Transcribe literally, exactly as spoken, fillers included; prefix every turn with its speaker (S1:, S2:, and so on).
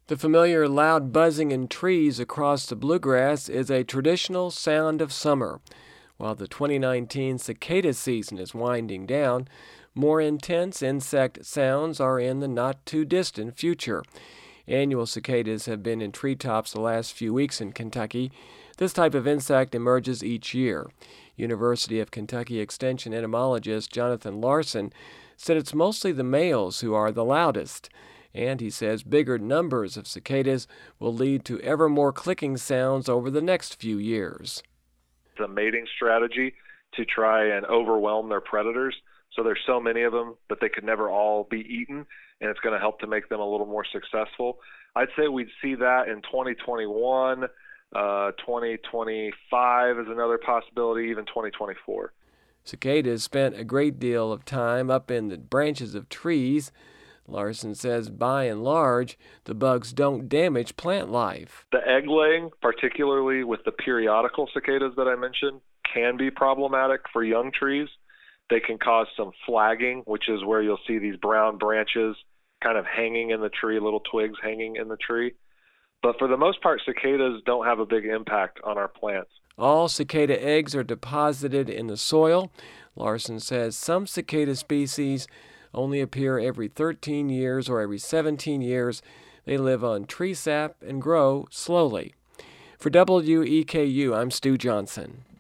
S1: The familiar loud buzzing in trees across the bluegrass is a traditional sound of summer. While the twenty nineteen cicada season is winding down, more intense insect sounds are in the not-too-distant future. Annual cicadas have been in treetops the last few weeks in Kentucky. This type of insect emerges each year. University of Kentucky Extension entomologist Jonathan Larson said it's mostly the males who are the loudest. And he says bigger numbers of cicadas will lead to ever more clicking sounds over the next few years.
S2: It's a mating strategy to try and overwhelm their predators. So there's so many of them that they could never all be eaten, and it's going to help to make them a little more successful. I'd say we'd see that in twenty twenty-one, uh, twenty twenty-five is another possibility, even twenty twenty-four.
S1: Cicadas spent a great deal of time up in the branches of trees. Larson says, by and large, the bugs don't damage plant life.
S2: The egg laying, particularly with the periodical cicadas that I mentioned, can be problematic for young trees. They can cause some flagging, which is where you'll see these brown branches kind of hanging in the tree, little twigs hanging in the tree. But for the most part, cicadas don't have a big impact on our plants.
S1: All cicada eggs are deposited in the soil. Larson says some cicada species only appear every thirteen years or every seventeen years. They live on tree sap and grow slowly. For W E K U, I'm Stu Johnson.